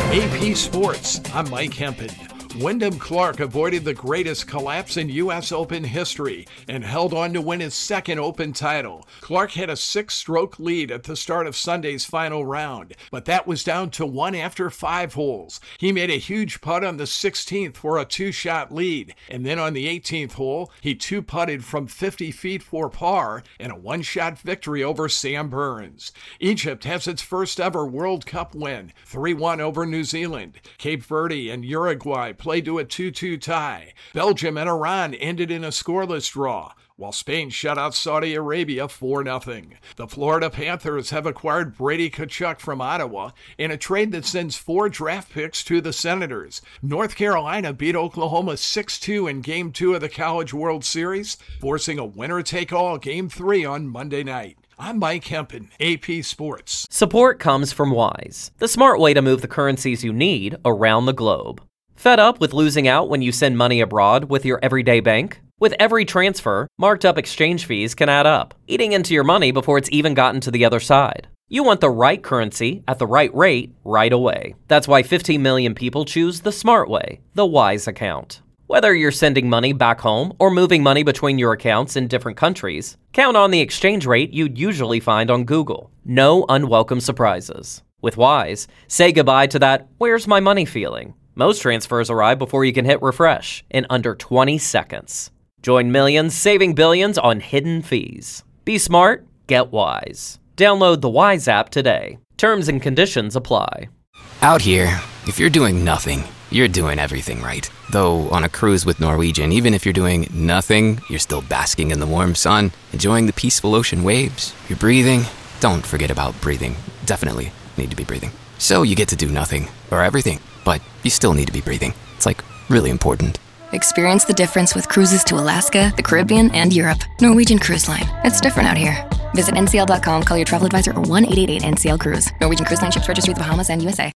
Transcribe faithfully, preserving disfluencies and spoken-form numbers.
A P Sports, I'm Mike Hempen. Wyndham Clark avoided the greatest collapse in U S Open history and held on to win his second Open title. Clark had a six-stroke lead at the start of Sunday's final round, but that was down to one after five holes. He made a huge putt on the sixteenth for a two-shot lead, and then on the eighteenth hole, he two-putted from fifty feet for par and a one-shot victory over Sam Burns. Egypt has its first ever World Cup win, three one over New Zealand. Cape Verde and Uruguay played to a two two tie. Belgium and Iran ended in a scoreless draw, while Spain shut out Saudi Arabia four nothing. The Florida Panthers have acquired Brady Tkachuk from Ottawa in a trade that sends four draft picks to the Senators. North Carolina beat Oklahoma six two in Game two of the College World Series, forcing a winner-take-all Game three on Monday night. I'm Mike Hempen, A P Sports. Support comes from Wise, the smart way to move the currencies you need around the globe. Fed up with losing out when you send money abroad with your everyday bank? With every transfer, marked up exchange fees can add up, eating into your money before it's even gotten to the other side. You want the right currency at the right rate right away. That's why fifteen million people choose the smart way, the Wise account. Whether you're sending money back home or moving money between your accounts in different countries, count on the exchange rate you'd usually find on Google. No unwelcome surprises. With Wise, say goodbye to that "where's my money" feeling. Most transfers arrive before you can hit refresh in under twenty seconds. Join millions saving billions on hidden fees. Be smart, get Wise. Download the Wise app today. Terms and conditions apply. Out here, if you're doing nothing, you're doing everything right. Though on a cruise with Norwegian, even if you're doing nothing, you're still basking in the warm sun, enjoying the peaceful ocean waves. You're breathing. Don't forget about breathing. Definitely need to be breathing. So you get to do nothing, or everything, but you still need to be breathing. It's like really important. Experience the difference with cruises to Alaska, the Caribbean, and Europe. Norwegian Cruise Line. It's different out here. Visit N C L dot com, call your travel advisor, or one eight eight eight N C L Cruise. Norwegian Cruise Line ships registry the Bahamas and U S A.